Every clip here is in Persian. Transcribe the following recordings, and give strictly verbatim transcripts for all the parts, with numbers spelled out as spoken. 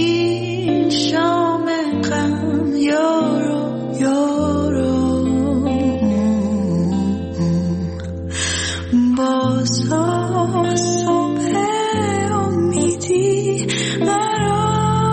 این شام غم یارو یارو باز صبح امیدی مرا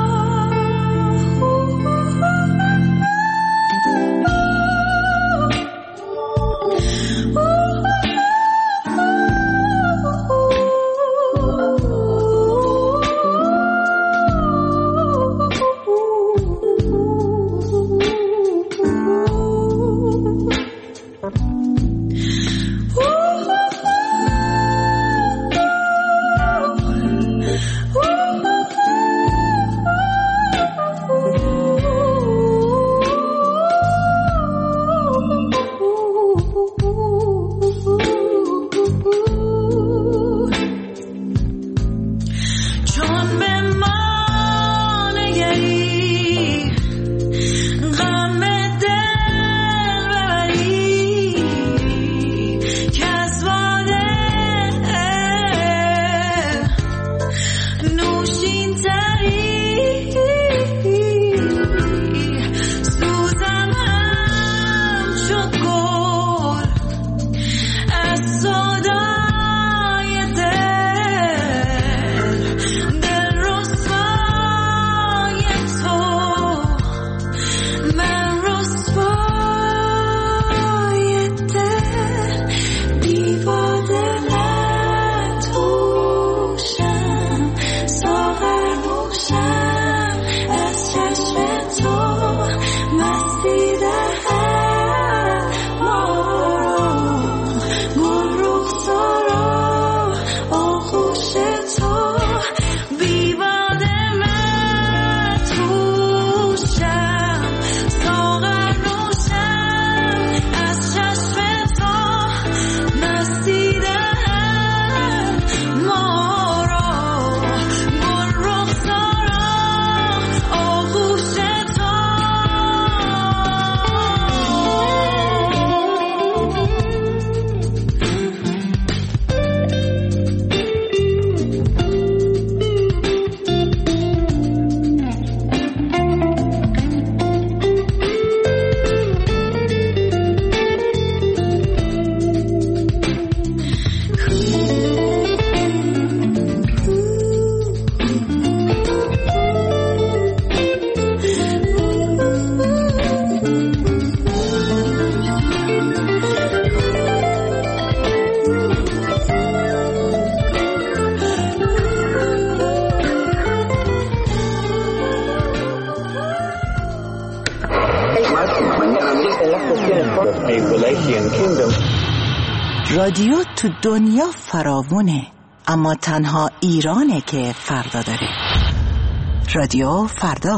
رادیو تو دنیا فراوونه، اما تنها ایرانه که فردا داره. رادیو فردا.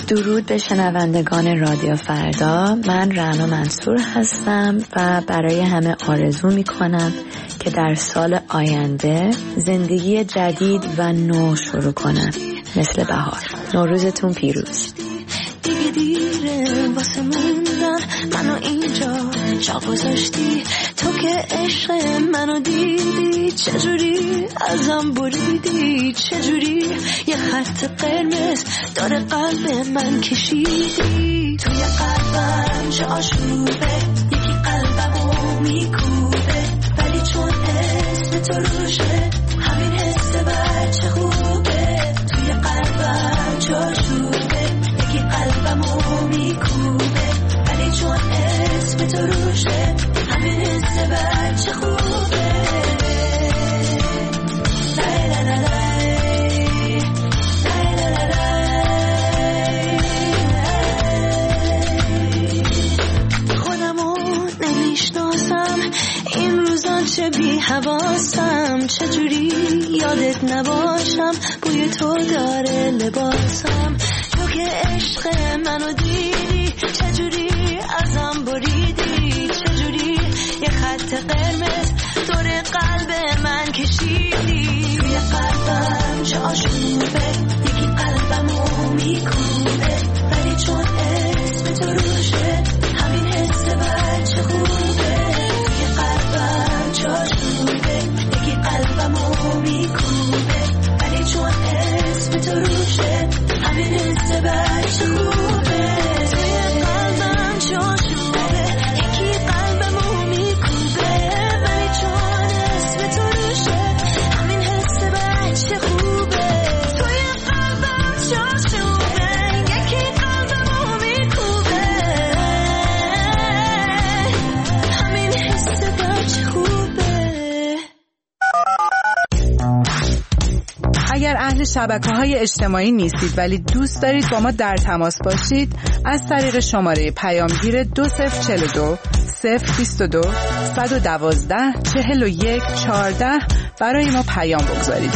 درود به شنوندگان رادیو فردا. من رعنا منصور هستم و برای همه آرزو می کنم که در سال آینده زندگی جدید و نو شروع کنن مثل بهار. نوروزتون پیروز. دیگه دیره واسه موندن منو اینجا جا گذاشتی، تو که عشق منو دیدی چجوری ازم بریدی، چجوری یه خط قرمز داره قلب من کشیدی. توی قلبم چه آشوبه، یکی قلبمو میکوبه، ولی چون اسم تو روشه همین حس بچه خوبه. توی قلبم چه آشوبه، یکی قلبمو میکوبه، ولی چون اسم تو روشه همین حس بچه خوبه. لای لای لای لای لای لای. خودمو نمیشناسم این روزا، چه بی حواسم، چجوری یادت نباشم، بوی تو داره لباسم. تو که عشق منو دیدی چجوری ازم بریدی، چجوری یه خط قرمز دور قلب من کشیدی. توی قلبم چه آشوبه، یکی قلبمو میکوبه، ولی چون اسم تو روشه همین حس بچه خوبه. توی قلبم چه آشوبه، یکی قلبمو میکوبه، ولی چون اسم تو روشه همین حس بچه خوبه. توی قلبم چه آشوبه، یکی قلبمو میکوبه، ولی چون اسم تو روشه همین حس بچه خوبه. توی قلبم چه آشوبه، یکی قلبمو میکوبه، همین حس بچه خوبه. اگر اهل شبکه‌های اجتماعی نیستید ولی دوست دارید با ما در تماس باشید، از طریق شماره پیامگیر دو صفر چهل و دو صفر بیست و دو صد و دوازده چهل و یک چهارده برای ما پیام بگذارید.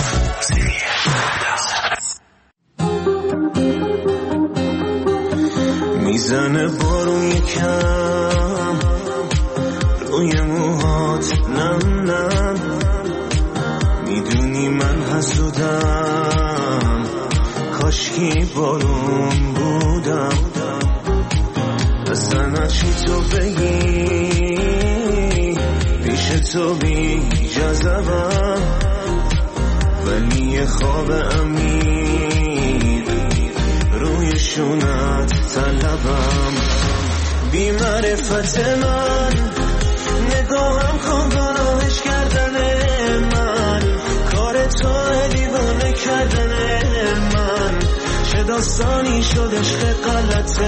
میزنه بارون یکم روی موهات، نم نم میدونی من حسودم، کاشکی بارون بودم. اصلا چی تو بگی پیش تو بی جذبم، ولی یه خواب امید روی شونت طلبم. بی معرفت من نگاهم کن گناهش کردن من، کار تو دیوانه کردن من، چه داستانی شد عشق غلط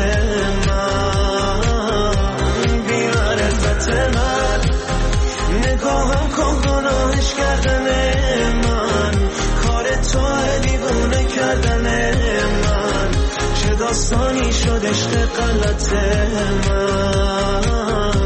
من. بی معرفت من نگاهم کن گناهش کردن من، کار تو دیوانه کردن من، چه داستانی شد عشق غلط من.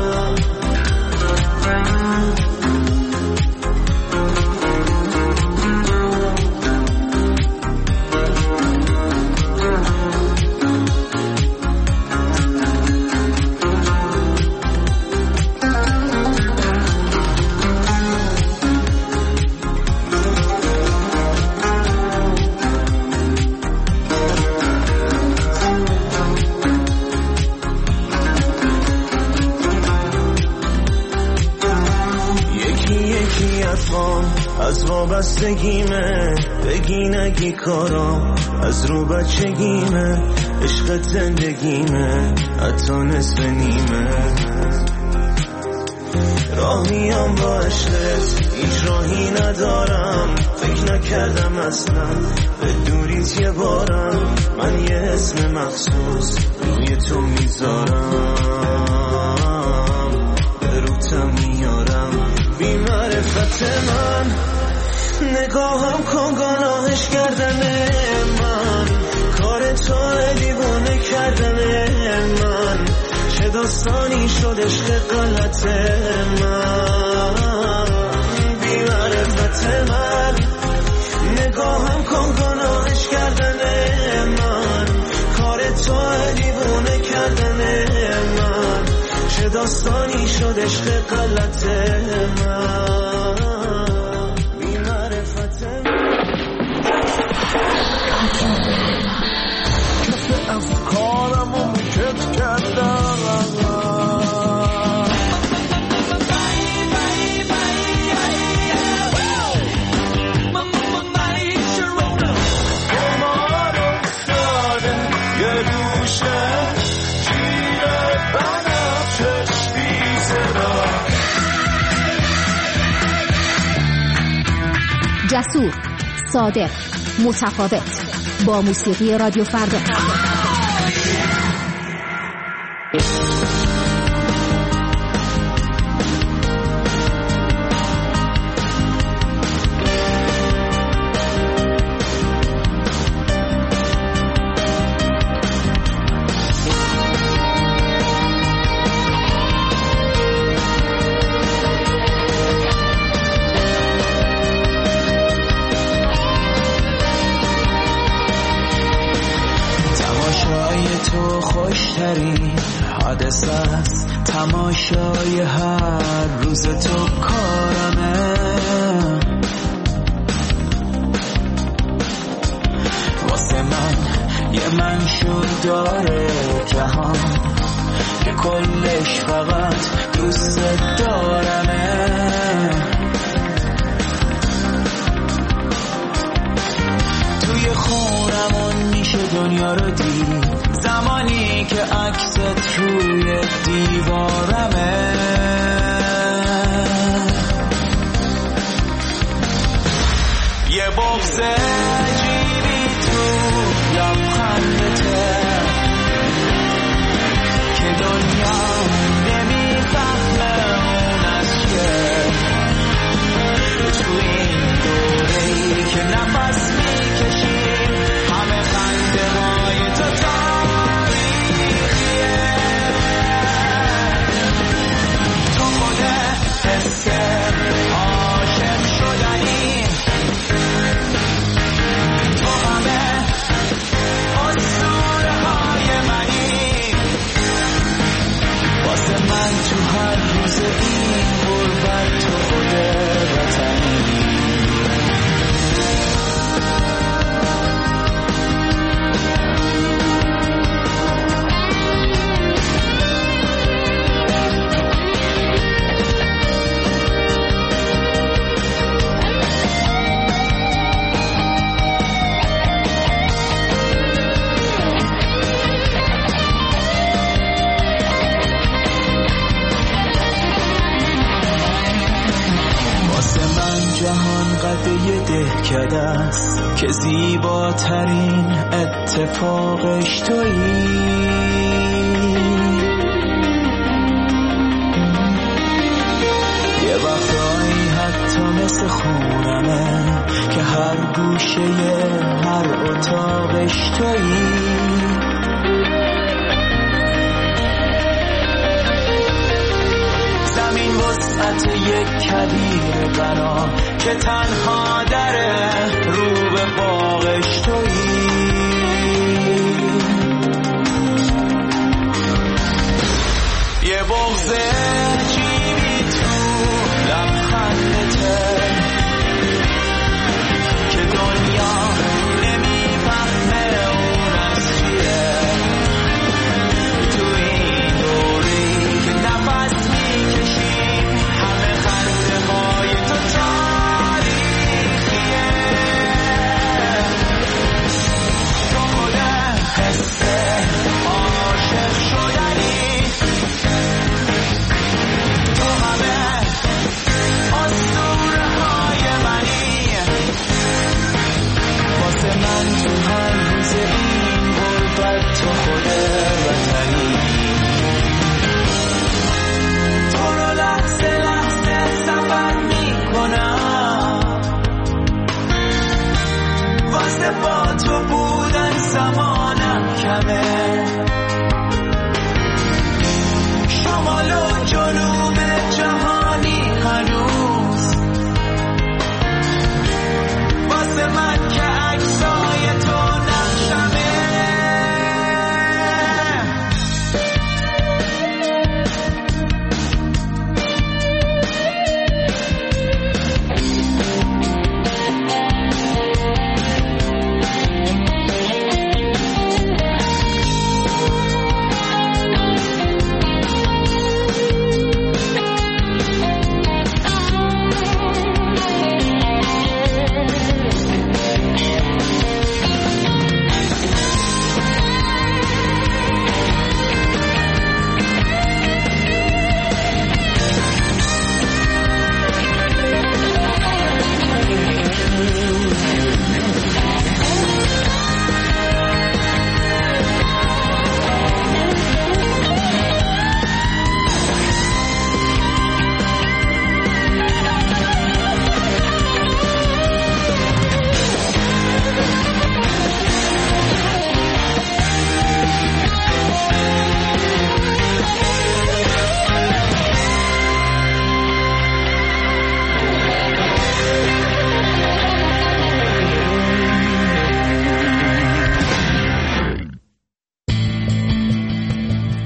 از وابستگیمه بگی نگی کارام، از رو بچگیمه عشق زندگیمه، حتی نصف نیمه. راه میام با عشقت هیچ راهی ندارم، فکر نکردم اصلا به دوریت یه بارم، من یه اسم مخصوص روی تو میذارم، به روتم میارم. بی معرفت من نگاهم کن گناهش کردن من، کار تو دیوانه کردن من، چه داستانی شد عشق غلط من. بی معرفت من نگاهم کن گناهش کردن من، کار تو داستانی شد عشق غلط من بی معرفت کف افکارم و مکت کردم جسور، صادق، متفاوت، با موسیقی رادیو فردا. حادثه است تماشای هر روز تو کارمه واسه من یه منشور داره جهان که کلش فقط دوست دارمه توی خونمون میشه دنیا رو دید زمانی که عکست روی دیوارمه یه بغض عجیبی تو لبخندته که دنیا نمیفهمه اون از چیه تو این دوره‌ای که نفس میکشیم همه خنده های تو عاشق شدنی تو همه اسطوره های منی واسه من تو هر روز این غربت تو خود وطنی قده دهکده است که زیباترین اتفاقش تویی یه وقتایی حتی مثل خونمه که هر گوشه هر اتاقش تویی زمین وسعت یک کبیر غنا که تنها دره رو به باغش تویی یه بغض عجیبی تو لبخندته که دنیا نمیفهمه اون از چیه تو این دوری که نفس میکشیم همه خنده های تو تاریخیه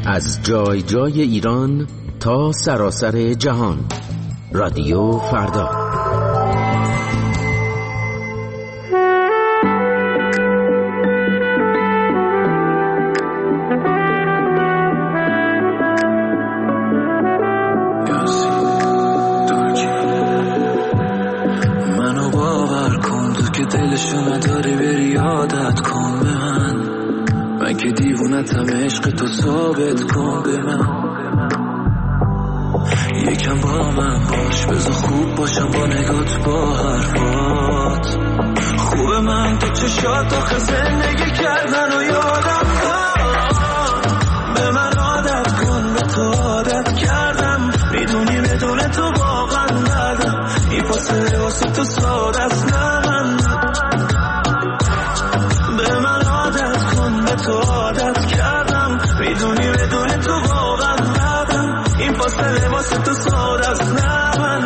از جای جای ایران تا سراسر جهان. رادیو فردا. منو باور کن تو که دلشو نداری بری عادت کن به من، من که دیوونتم عشق تو ثابت کن به من. یکم با من باش بذار خوب باشم با نگات با حرفات. خوبه من تو چشات آخه زندگی کردن و یادم کن. به من عادت کن به تو عادت کردم، میدونی بدون تو واقعا ندم. این فاصله واسه تو ساده است نه من. به من عادت کن به تو عادت کردم، میدونی بدون تو واقعا ندم. این فاصله واسه تو ساده است نه من.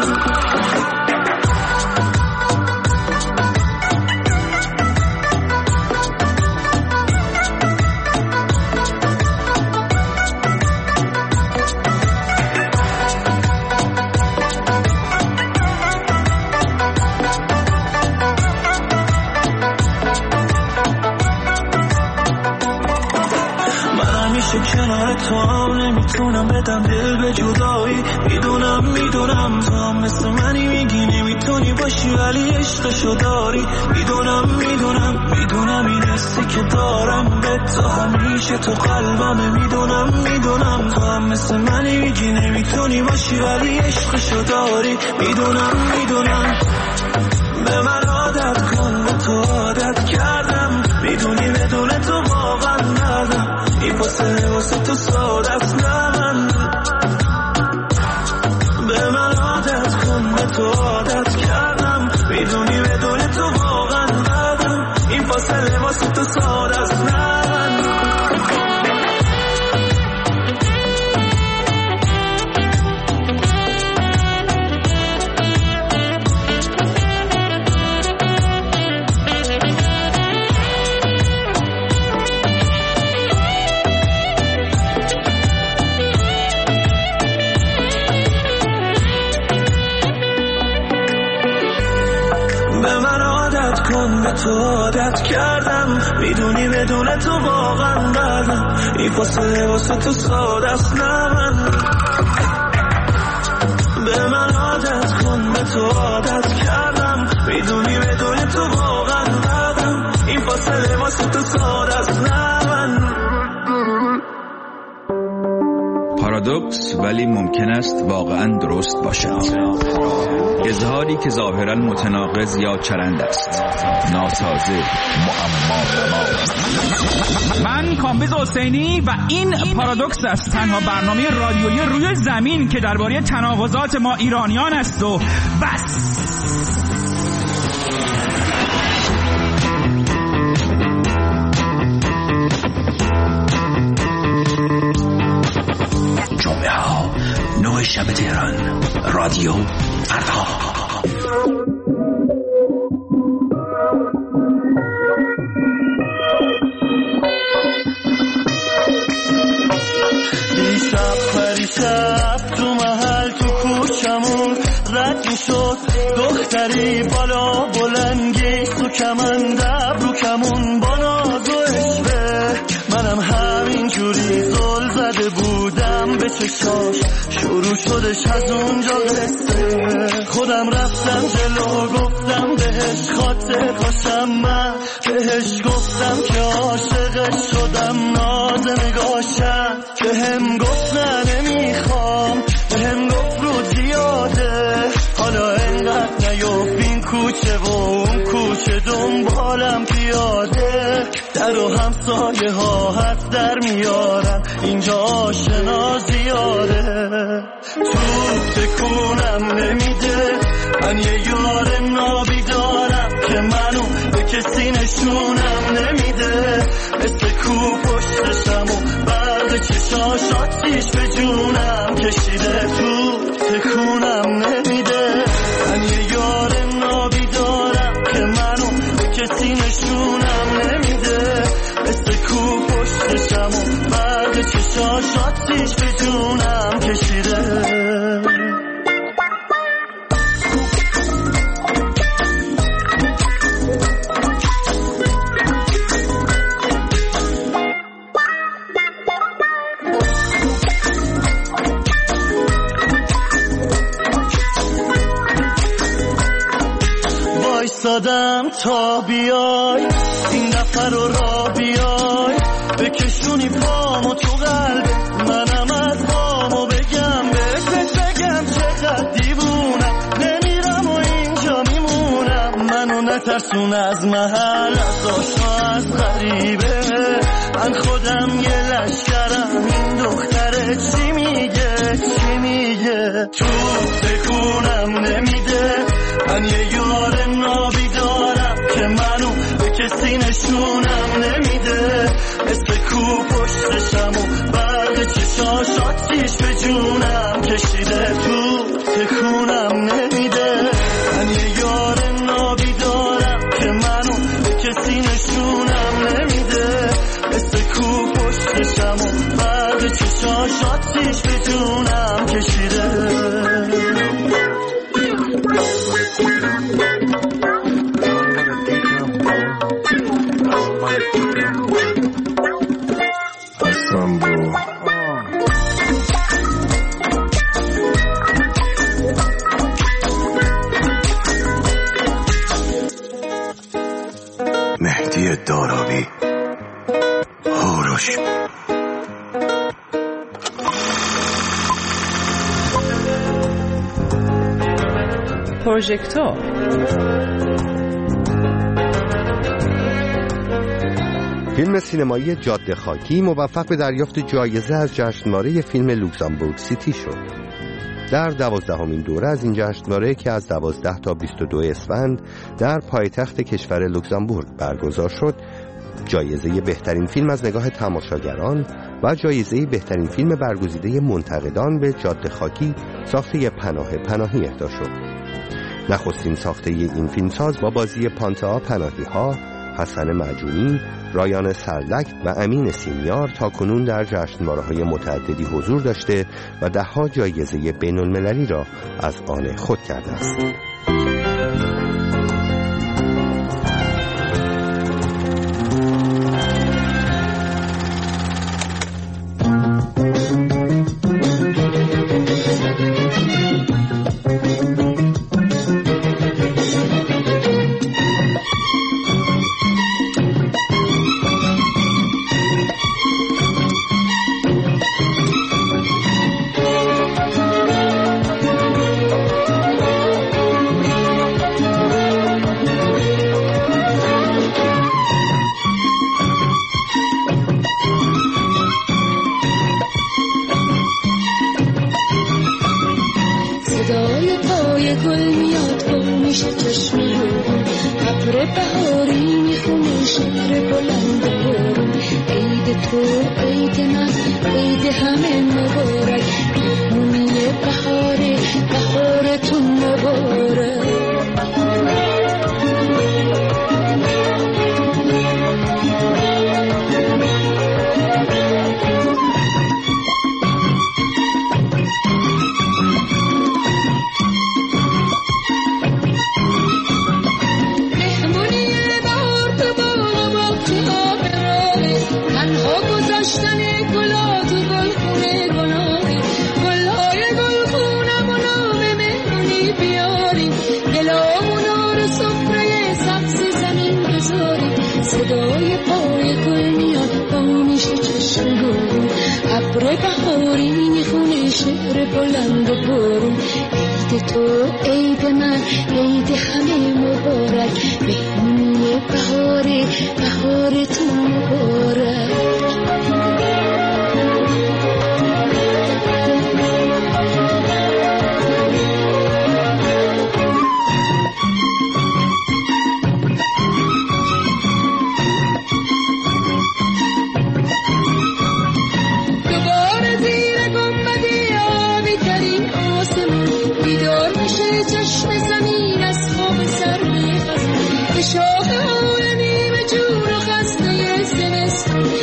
کنار تو هم نمیتونم بدم دل به جدایی. میدونم میدونم تو هم مثل منی، میگی نمیتونی باشی ولی عشقشو داری. میدونم میدونم میدونم این حسی که دارم به تو همیشه تو قلبمه. میدونم میدونم تو هم مثل منی، میگی نمیتونی باشی ولی عشقشو داری. میدونم میدونم به من عادت کن به تو عادت کردم، میدونی بدون تو واقعا ندم. این فاصله واسه تو ساده است نه من. به من عادت کن به تو عادت کردم، میدونی بدون تو واقعا ندم. این فاصله واسه تو ساده است نه من. به تو عادت کردم، میدونی بدون تو واقعا ندم. این فاصله واسه تو ساده است نه من. به من عادت کن به تو عادت کردم، میدونی بدون تو واقعا ندم. این فاصله واسه تو ساده است نه من. پارادوکس ولی ممکن است واقعا درست باشد. اظهاری که ظاهرا متناقض یا چرند است، ناسازه، معما. من کامبیز حسینی و این پارادوکس است، تنها برنامه رادیویی روی زمین که درباره تناقضات ما ایرانیان است و بس. جمعه ها نه شب تهران. رادیو فردا. دیشب پریشب تو محل تو کوچمون رد می شد دختری بالا بلنگی تو کمند ابرو کمون با ناز و عشقه. منم همین جوری زل زده بودم به چشاش، شروع شدش از اونجا قصه. خودم رفتم جلو گفتم بهش خاطر باشم، من بهش گفتم که عاشقش شدم. ناز نگاشم بهم گفت نه نمیخوام، بهم گفت رو زیاده. حالا انقدر نیفت این کوچه و اون کوچه دنبالم پیاده. در و همسایه ها حد در میارن اینجا آشنا زیاده. تو تکونم نمیده، من یه یار نابی دارم که منو به کسی نشونم نمیده. مثل کو پشتشم و برد چشاش آتیش به جونم کشیده. تو تکونم نمیده، من یه یار نابی دارم که منو به کسی نشونم نمیده. مثل کو پشتشم و برد چشاش آتیش آتیش به جونم کشیده. وایسادم تا بیای این دفعه رو را بیای بکشونی پامو تو قلب منم از پامو بگم بهت بگم چقدر دیوونم نمیرم و اینجا میمونم منو نترسون از محل از آشنا از غریبه من خودم یه لشکرم این دختره چی میگه چی میگه تو تکونم نمیده من یه یار نابی دارم که منو به کسی نشونم نمیده مثل کو پشتشم و برق چشاش آتیش به جونم کشیده تو تکونم نمیده من یه یار نابی دارم که منو به کسی نشونم نمیده مثل کو پشتشم و برق چشاش آتیش به جونم کشیده. مهدی دارابی هوروش پروژکتور فیلم سینمایی جاده خاکی موفق به دریافت جایزه از جشنواره فیلم لوکزامبورگ سیتی شد. در دوازدهمین دوره از این جشنواره که از دوازده تا بیست و دو اسفند در پایتخت کشور لوکزامبورگ برگزار شد، جایزه بهترین فیلم از نگاه تماشاگران و جایزه بهترین فیلم برگزیده منتقدان به جاده خاکی ساخته پناه پناهی اهدا شد. نخستین ساخته این فیلمساز با بازی پانتا پناهی ها، حسن معجونی، رایان سرلک و امین سیمیار تا کنون در جشنواره‌های متعددی حضور داشته و ده‌ها جایزه بین‌المللی را از آن خود کرده است. شاخه های نیمه جون و خسته زمستون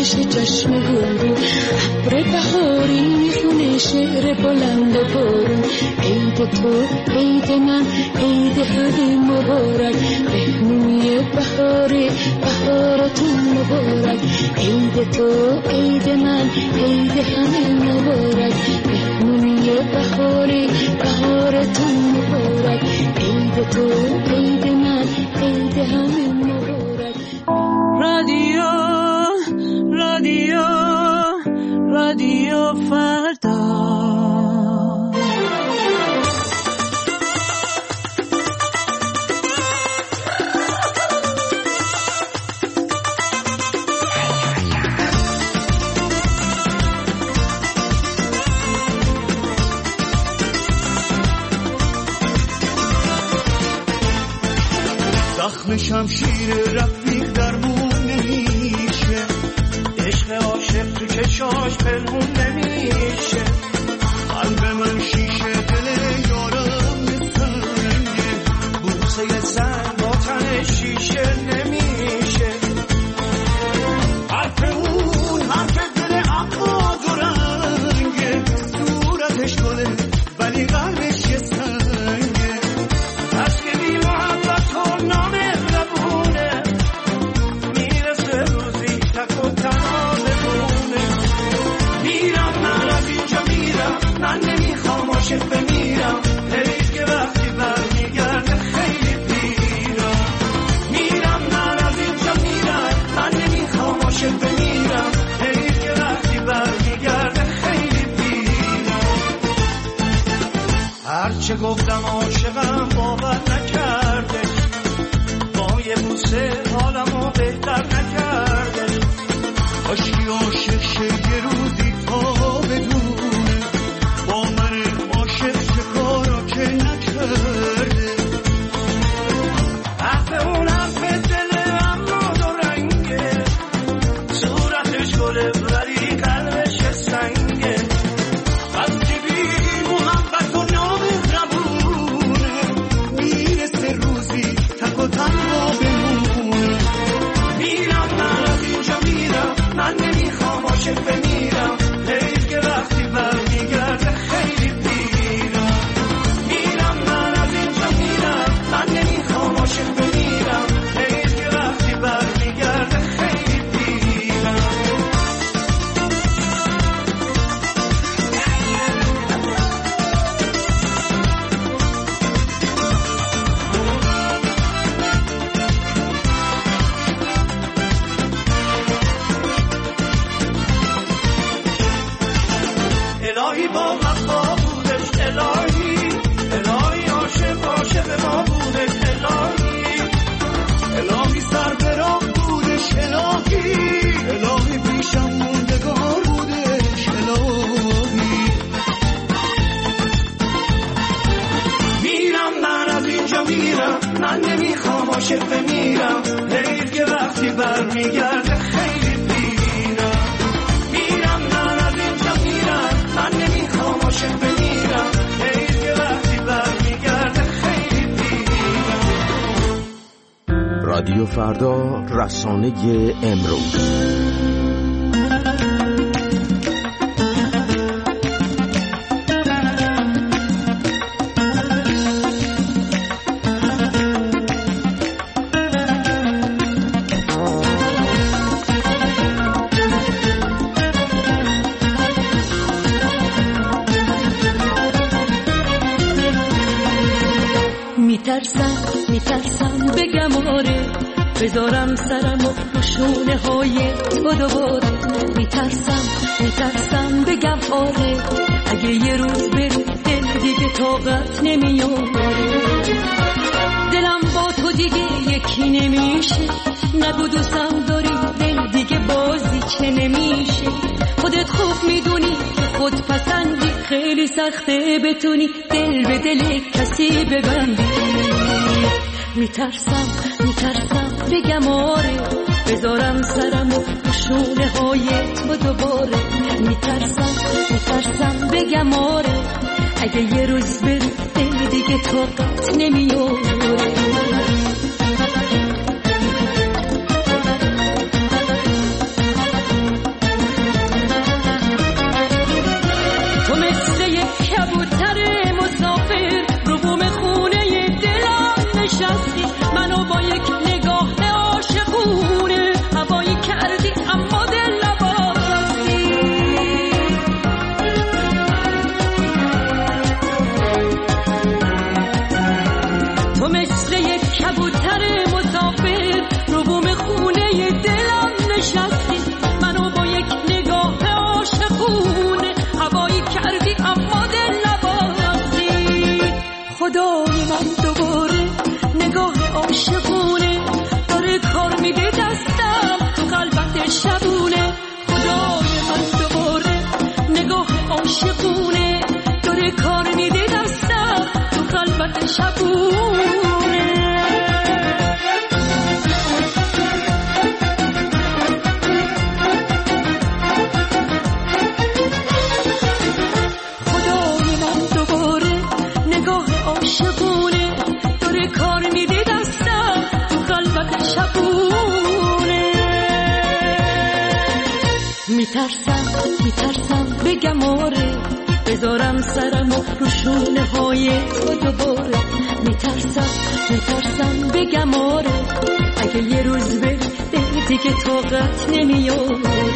میشه چشم گل ابر بهاری میخونه شعر بلند بارون عید تو عید من عید همه مبارک مهمونی بهاره بهارتون مبارک عید تو عید من عید همه مبارک مهمونی بهاره بهارتون مبارک عید تو عید من عید همه مبارک رادیو رادیو رادیو فردا زخم شمشیر رفیق درمون نمیشه عشق عاشق تو چشاش پنهون نمیشه قلب من شیشه دل یارم سنگه بوسه سنگ با تن شیشه نمیشه حرف اون حرف دل اما دو رنگه صورتش گله ولی قلبش یه سنگه عشق بی محبت و نام زبونه میرسه روزی تک و تنها بمونه میرم من از اینجا میرم من نمیخوام عاشق بمیرم حیف که وقتی برمیگرده خیلی پیرم میرم من از اینجا میرم من نمیخوام عاشق بمیرم حیف که وقتی برمیگرده خیلی پیرم هرچه گفتم عاشقم باور نکرده با یه بوسه حالمو بهتر نکرده عاشقی عاشق شه یه روزی تا بدونه با من عاشق چه کارا که نکرده حرف اون حرف دل اما دو رنگه صورتش گله ولی قلبش سنگه از که بی محبت و نام زبونه میرسه روزی تک و تنها بمونه میرم من از اینجا میرم من نمیخوام عاشق بمیرم حیف که وقتی برمیگرده خیلی پیرم میرم من از اینجا میرم من نمیخوام عاشق بمیرم حیف که وقتی برمیگرده خیلی پیرم الهی با وفا بودش الهی الهی عاشق عاشق ما بودش الهی الهی سر به راه بودش الهی الهی پیشم موندگار بودش الهی میرم من از اینجا میرم من نمیخوام عاشق بمیرم حیف که وقتی برمیگرده خیلی پیرم میرم من از اینجا میرم من نمیخوام عاشق بمیرم حیف که وقتی برمیگرده خیلی پیرم رادیو فردا، رسانه امروز. میترسم میترسم بگم آره بذارم سرم و پوشونه های تو دوباره میترسم میترسم بگم آره اگه یه روز بری دل دیگه طاقت نمیاره دلم با تو دیگه یکی نمیشه نگو دوستم داری دل دیگه بازی چه نمیشه خودت خوب میدونی خود پسندی خیلی سخته بتونی دل به دل کسی ببندی میترسم میترسم بگم آره بذارم سرم و پوشونه های تو دوباره میترسم میترسم بگم آره اگه یه روز بری دل دیگه طاقت نمیاره خدای من دوباره نگاه عاشقونه داره کار میده دستم تو قلبت شبونه. خدای من دوباره نگاه عاشقونه داره کار میده دستم تو قلبت شبونه. میترسم میترسم بگم آره بذارم سرم و روشونه های تو دوباره. میترسم میترسم بگم آره اگه یه روز بری دیگه طاقت نمیاره.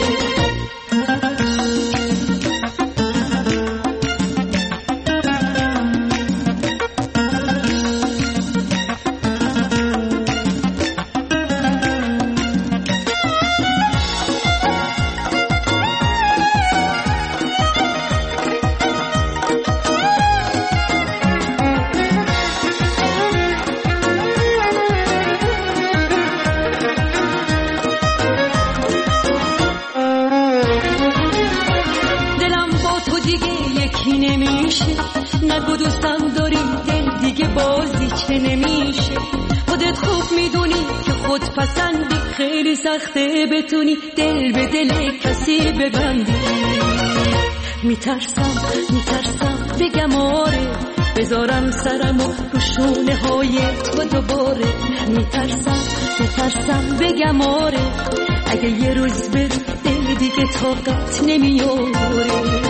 نگو دوستم داری دل دیگه بازی چه نمیشه. خودت خوب میدونی که خود پسندی خیلی سخته بتونی دل به دل کسی ببندی. میترسم میترسم بگم آره بذارم سرم و روشونه های تو دوباره. میترسم میترسم بگم آره اگه یه روز بری دل دیگه طاقت نمیاره.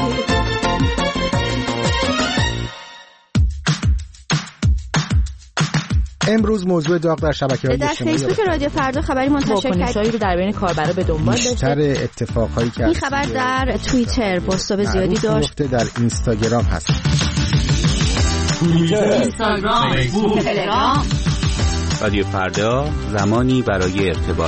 امروز موضوع داغ در شبکه‌های اجتماعی در فیسبوک رادیو فردا خبری منتشر کرد رو در بین کاربرا به دنبال داشته. بیشتر اتفاقایی که این خبر در توییتر پست‌های زیادی داشت. در اینستاگرام هست. توییتر، اینستاگرام، فیسبوک، تلگرام. رادیو فردا زمانی برای ارتباط.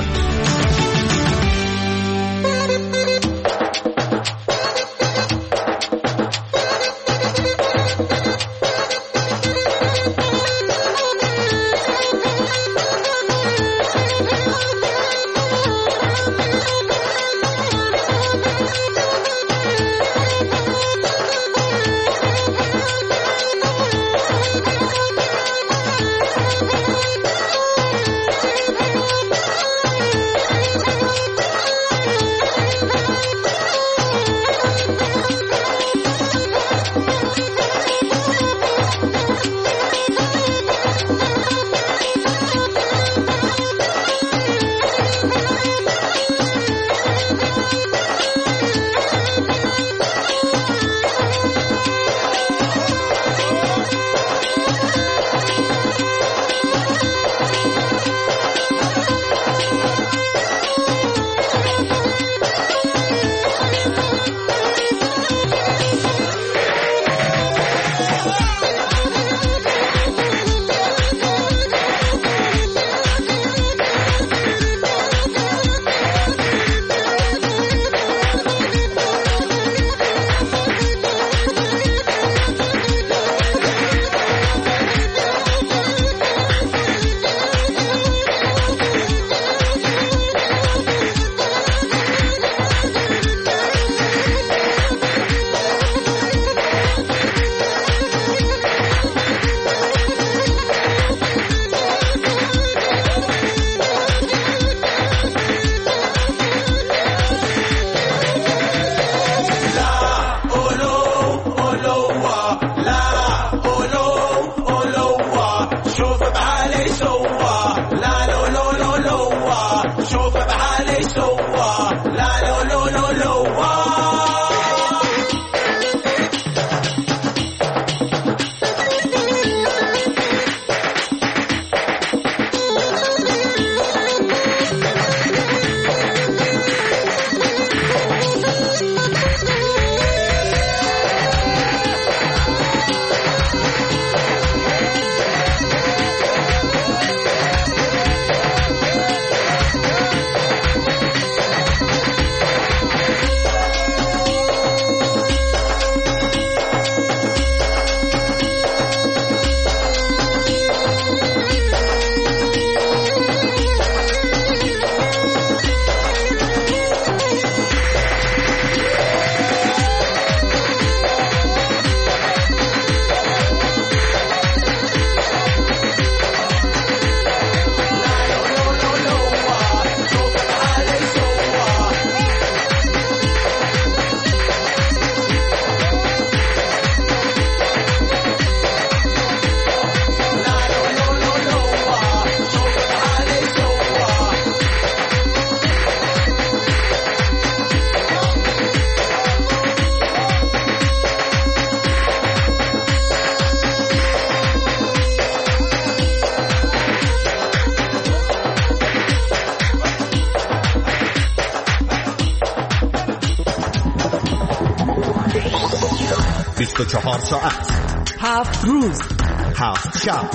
بیست و چهار ساعت، هفت روز، هفت شب،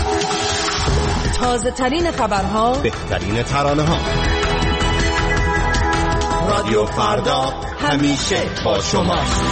تازه ترین خبرها، بهترین ترانه ها. رادیو فردا همیشه با شماست.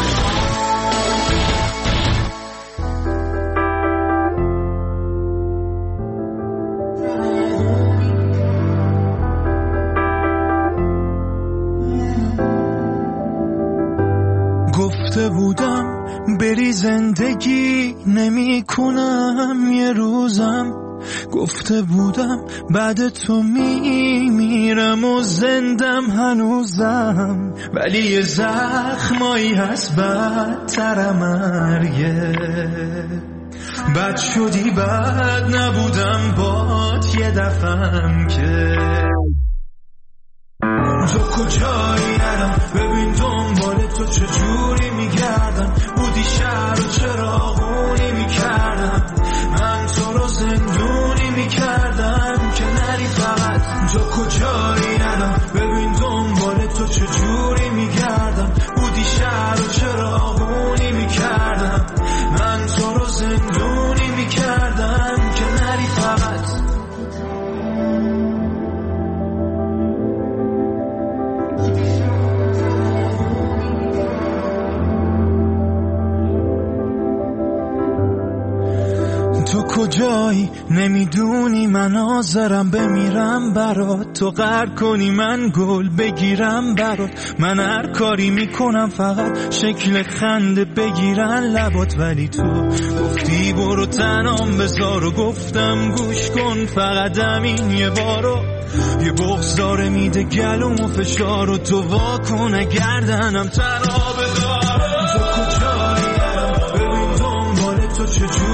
گفته بودم بری زندگی نمی کنم یه روزم، گفته بودم بعد تو می میرم و زندم هنوزم، ولی یه زخمایی هست بدتر مرگه. بد شدی بد نبودم بات یه دفعم که تو کجایی الان، ببین دنبال تو چجوری میگردم، بودی شهر و چراغونی میکردم، من تو رو زندونی میکردم که نری فقط. تو کجایی الان، ببین دنبال تو چجوری میگردم، بودی شهر و چراغونی میکردم، من تو رو زندونی میکردم که نری فقط. تو کجایی نمیدونی من حاضرم بمیرم برات، تو قهر کنی من گل بگیرم برات، من هر کاری میکنم فقط شکل خنده بگیرن لبات، ولی تو گفتی برو تنام بذار و گفتم گوش کن فقط همین یه بارو، یه بغض داره میده گلوم و فشار و تو واکن اگردنم تنها بذار. تو کجایی ببین دنبال تو چجور